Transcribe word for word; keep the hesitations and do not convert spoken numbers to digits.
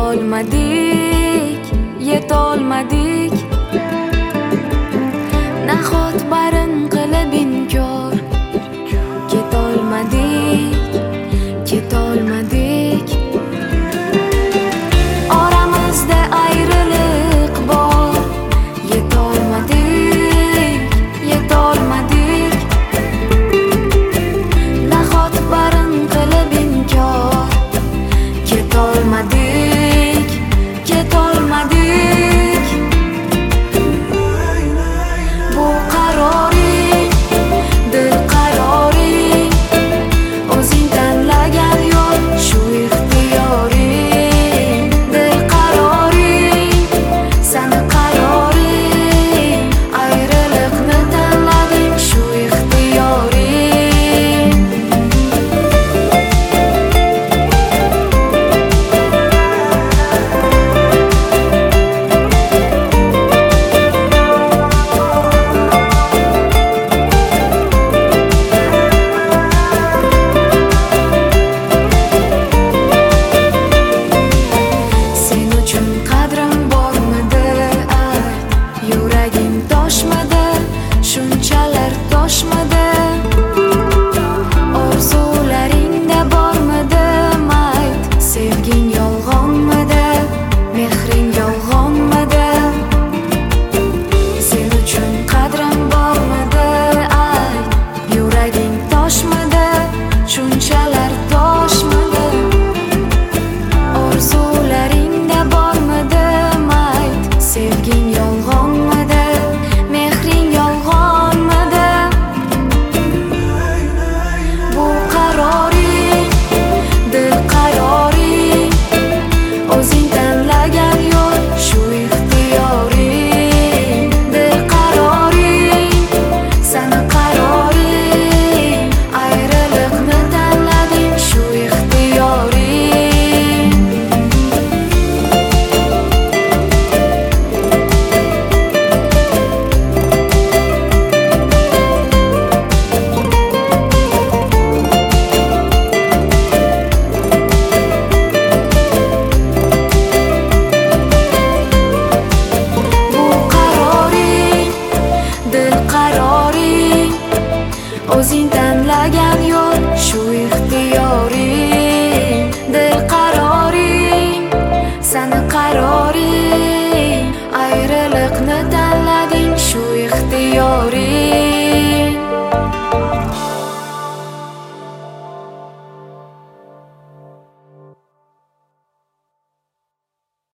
Yetolmadik, yetolmadik. Nahot barin qilib inkor. Ketolmadik, ketolmadik. Oramizda ayriliq bor. Yetolmadik, yetolmadik. Nahot barin qilib inkor. Ketolmadik, ketolmadik. Bu qaroring, dil qaroring. O'zing tanlagan yo'l shu ixtiyoring. Dil qaroring, sani qaroring. Ayriliqni tanlading shu ixtiyoring. Sen uchun qadrim bormidi ay, yuragim toshmidi, shunchalar toshmidi. Orzularingda bormidi mayt, sevging yolg'onmidi, mehring yolg'onmidi. Sen uchun qadrim bormidi ay, yuraging toshmidi, shunchalar toshmidi. Orzularingda bormidi mayt, sevging yolg'onmidi, mehring yolg'onmidi. Bu qaroring, dil qaroring. O'zing tanlagan yo'l shu ixtiyoring. Dil qaroring, sani qaroring. Ayriliqni tanlading shu ixtiyoring. Bu qaroring, dil qaroring. O'zing tanlagan yo'l shu ixtiyoring. Dil qaroring, sani qaroring. Ayriliqni tanlading shu ixtiyoring.